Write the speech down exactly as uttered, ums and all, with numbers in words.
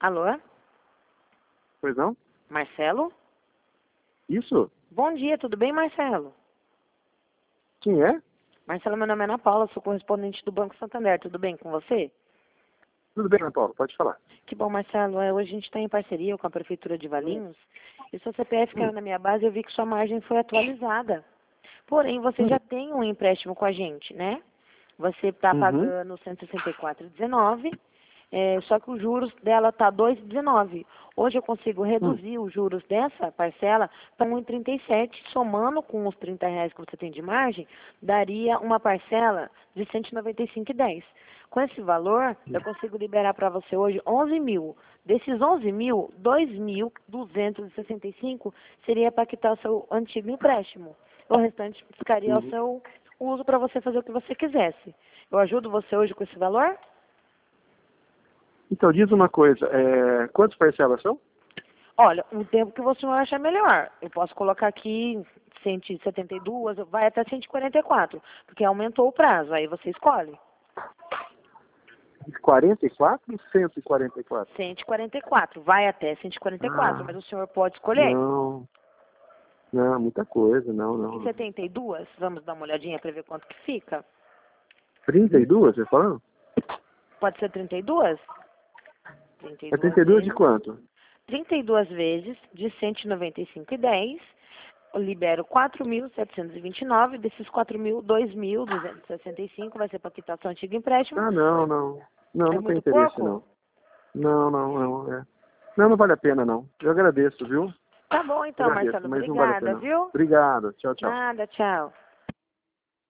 Alô? Pois não? Marcelo? Isso? Bom dia, tudo bem, Marcelo? Quem é? Marcelo, meu nome é Ana Paula, sou correspondente do Banco Santander, tudo bem com você? Tudo bem, Ana Paula, pode falar. Que bom, Marcelo. É, hoje a gente está em parceria com a Prefeitura de Valinhos e seu C P F caiu Hum. na minha base e eu vi que sua margem foi atualizada. Porém, você Hum. já tem um empréstimo com a gente, né? Você está Uhum. pagando cento e sessenta e quatro reais e dezenove centavos, é, só que os juros dela está dois reais e dezenove centavos. Hoje eu consigo Hum. reduzir os juros dessa parcela para um real e trinta e sete centavos, somando com os trinta reais que você tem de margem, daria uma parcela de cento e noventa e cinco reais e dez centavos. Com esse valor, eu consigo liberar para você hoje onze mil. Desses onze mil, dois mil duzentos e sessenta e cinco seria para quitar o seu antigo empréstimo. O restante ficaria ao Uhum. seu uso para você fazer o que você quisesse. Eu ajudo você hoje com esse valor? Então, diz uma coisa, é... quantas parcelas são? Olha, o tempo que você achar melhor. Eu posso colocar aqui cento e setenta e duas, vai até cento e quarenta e quatro, porque aumentou o prazo, aí você escolhe. quarenta e quatro ou cento e quarenta e quatro? cento e quarenta e quatro, vai até cento e quarenta e quatro, Ah, mas o senhor pode escolher. não. Não, muita coisa, não, não. E não. setenta e duas, vamos dar uma olhadinha para ver quanto que fica. trinta e duas, você falando? Pode ser trinta e duas? trinta e É duas trinta e duas de vezes. quanto? trinta e duas vezes de cento e noventa e cinco reais e dez centavos, eu libero quatro mil setecentos e vinte e nove, desses quatro mil, dois mil duzentos e sessenta e cinco vai ser para quitar seu antigo empréstimo. Ah, não, não. Não, É não tem muito interesse, pouco? não. Não, não, não, é. Não, não vale a pena, não. Eu agradeço, viu? Tá bom então, Agradeço, Marcelo, mas não vale a obrigada, pena. viu? Obrigado, tchau, tchau. Nada, tchau.